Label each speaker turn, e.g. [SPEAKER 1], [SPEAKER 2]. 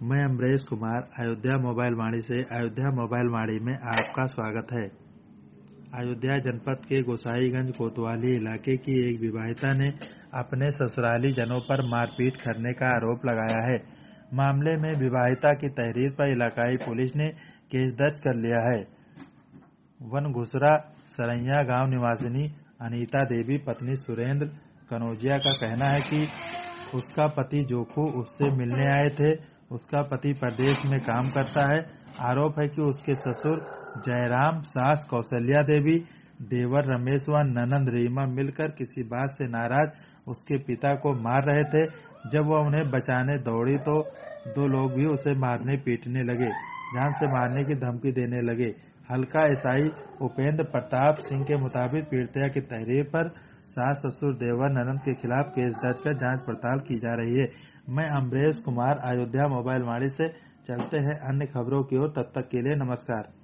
[SPEAKER 1] मैं अमरेश कुमार अयोध्या मोबाइल वाणी से अयोध्या मोबाइल वाणी में आपका स्वागत है। अयोध्या जनपद के गोसाईगंज कोतवाली इलाके की एक विवाहिता ने अपने ससुराली जनों पर मारपीट करने का आरोप लगाया है। मामले में विवाहिता की तहरीर पर इलाकाई पुलिस ने केस दर्ज कर लिया है। वनघुसरा सरैया गांव निवासिनी अनीता देवी पत्नी सुरेंद्र कनौजिया का कहना है कि उसका पति जोखू उससे मिलने आए थे। उसका पति प्रदेश में काम करता है। आरोप है कि उसके ससुर जयराम, सास कौशल्या देवी, देवर रमेश व ननंद रीमा मिलकर किसी बात से नाराज उसके पिता को मार रहे थे। जब वह उन्हें बचाने दौड़ी तो दो लोग भी उसे मारने पीटने लगे, जान से मारने की धमकी देने लगे। हल्का एसआई उपेंद्र प्रताप सिंह के मुताबिक पीड़िता की तहरीर पर सास, ससुर, देवर, ननंद के खिलाफ केस दर्ज कर जांच पड़ताल की जा रही है। मैं अमरेश कुमार अयोध्या मोबाइल वाणी से चलते हैं अन्य खबरों की ओर। तब तक के लिए नमस्कार।